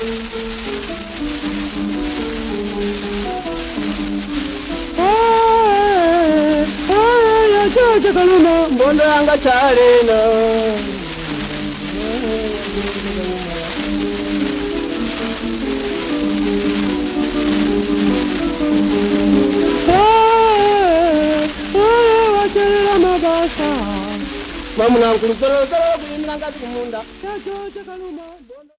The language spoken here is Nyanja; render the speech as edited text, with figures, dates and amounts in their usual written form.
Chacha kaluma mbondo yanga chalena wachelera mabasa mamuna nkulukolo kulimira ngati kumunda chacha kaluma